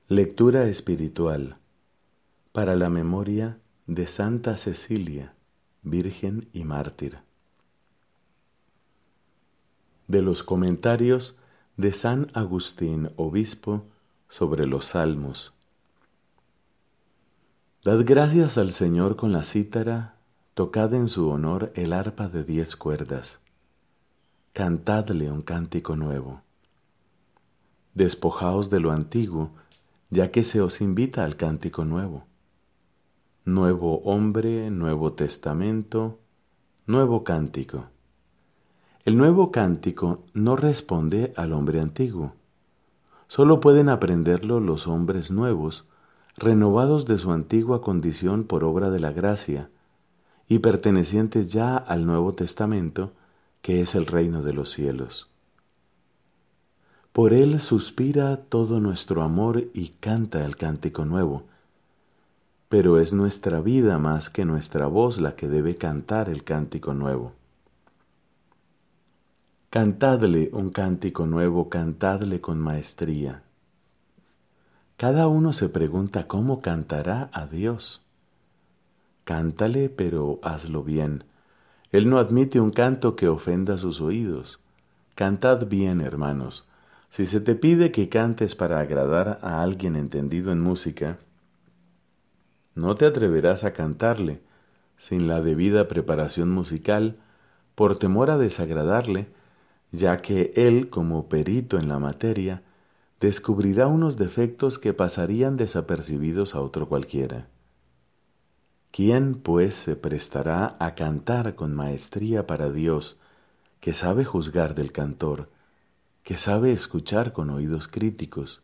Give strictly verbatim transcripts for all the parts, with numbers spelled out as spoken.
Lectura espiritual para la memoria de Santa Cecilia, Virgen y Mártir. De los comentarios de San Agustín, Obispo, sobre los Salmos. Dad gracias al Señor con la cítara, tocad en su honor el arpa de diez cuerdas. Cantadle un cántico nuevo. Despojaos de lo antiguo, ya que se os invita al cántico nuevo. Nuevo hombre, nuevo testamento, nuevo cántico. El nuevo cántico no responde al hombre antiguo. Solo pueden aprenderlo los hombres nuevos, renovados de su antigua condición por obra de la gracia, y pertenecientes ya al Nuevo Testamento, que es el reino de los cielos. Por él suspira todo nuestro amor y canta el cántico nuevo, pero es nuestra vida más que nuestra voz la que debe cantar el cántico nuevo. Cantadle un cántico nuevo, cantadle con maestría. Cada uno se pregunta cómo cantará a Dios. Cántale, pero hazlo bien. Él no admite un canto que ofenda sus oídos. Cantad bien, hermanos. Si se te pide que cantes para agradar a alguien entendido en música, no te atreverás a cantarle sin la debida preparación musical por temor a desagradarle, ya que él, como perito en la materia, descubrirá unos defectos que pasarían desapercibidos a otro cualquiera. ¿Quién, pues, se prestará a cantar con maestría para Dios, que sabe juzgar del cantor, que sabe escuchar con oídos críticos?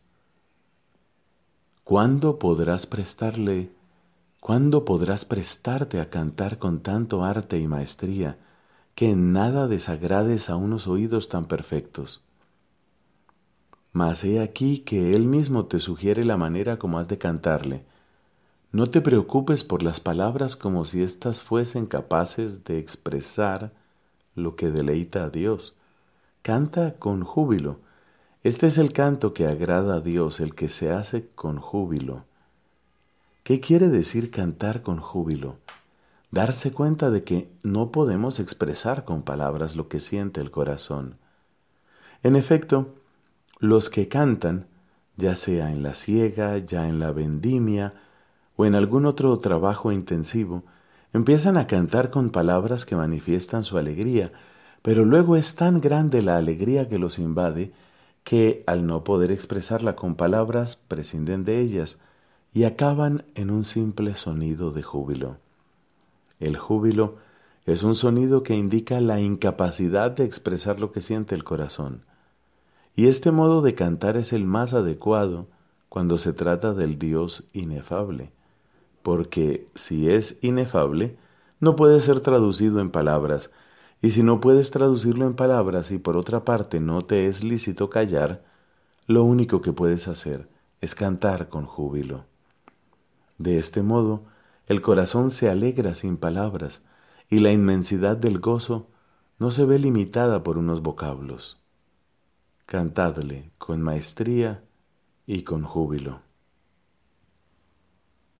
¿Cuándo podrás prestarle, cuándo podrás prestarte a cantar con tanto arte y maestría, que en nada desagrades a unos oídos tan perfectos? Mas he aquí que él mismo te sugiere la manera como has de cantarle. No te preocupes por las palabras como si éstas fuesen capaces de expresar lo que deleita a Dios. Canta con júbilo. Este es el canto que agrada a Dios, el que se hace con júbilo. ¿Qué quiere decir cantar con júbilo? Darse cuenta de que no podemos expresar con palabras lo que siente el corazón. En efecto, los que cantan, ya sea en la siega, ya en la vendimia o en algún otro trabajo intensivo, empiezan a cantar con palabras que manifiestan su alegría, pero luego es tan grande la alegría que los invade que, al no poder expresarla con palabras, prescinden de ellas y acaban en un simple sonido de júbilo. El júbilo es un sonido que indica la incapacidad de expresar lo que siente el corazón, y este modo de cantar es el más adecuado cuando se trata del Dios inefable, porque si es inefable, no puede ser traducido en palabras, y si no puedes traducirlo en palabras y por otra parte no te es lícito callar, lo único que puedes hacer es cantar con júbilo. De este modo, el corazón se alegra sin palabras, y la inmensidad del gozo no se ve limitada por unos vocablos. Cantadle con maestría y con júbilo.